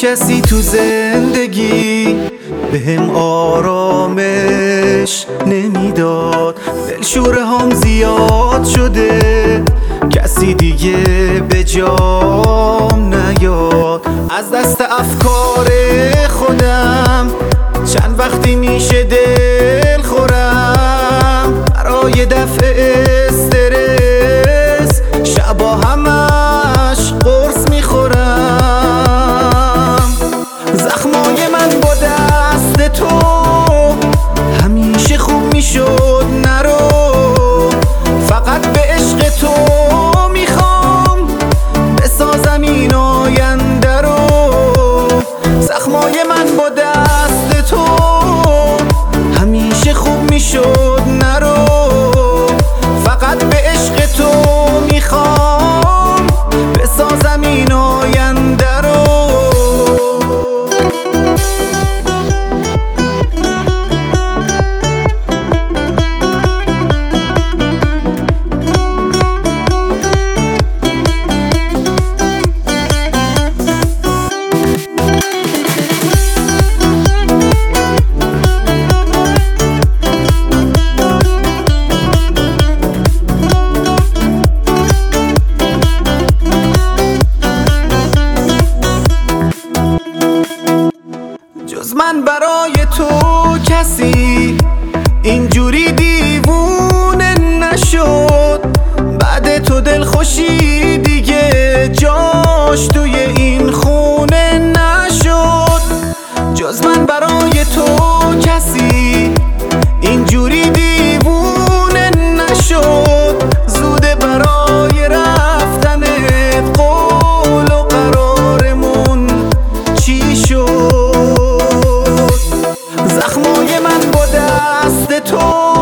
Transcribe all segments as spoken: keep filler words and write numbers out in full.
کسی تو زندگی بهم آرامش نمیداد، دلشوره هم زیاد شده، کسی دیگه به جام نیاد. از دست افکار خودم چند وقتی میشه دل خورم، برای دفع استرس شبا همش قرص میخورم. زخمای من با دست تو همیشه خوب میشد، نرو فقط به عشق تو میخوام بسازم این آینده رو. زخمای من با دست تو همیشه خوب میشد، نرو فقط به عشق تو میخوام بسازم این آینده رو. جز من برای تو کسی اینجوری دیوونه نشد، بعد تو دلخوشی دیگه جاش توی این خونه نشد. جز من برای تو کسی اینجوری دیوونه نشد، زوده برای رفتنت قول و قرارمون چی شد. زخمای من با دست تو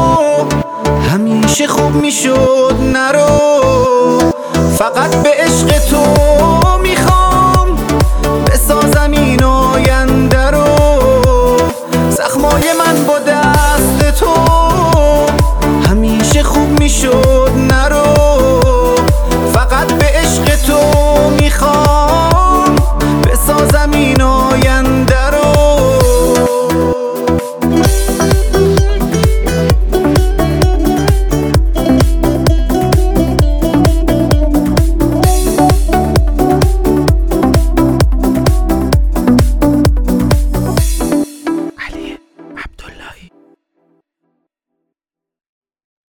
همیشه خوب میشد، نرو فقط به عشق تو میخوام بسازم این آینده رو. زخمای من با دست تو همیشه خوب میشد،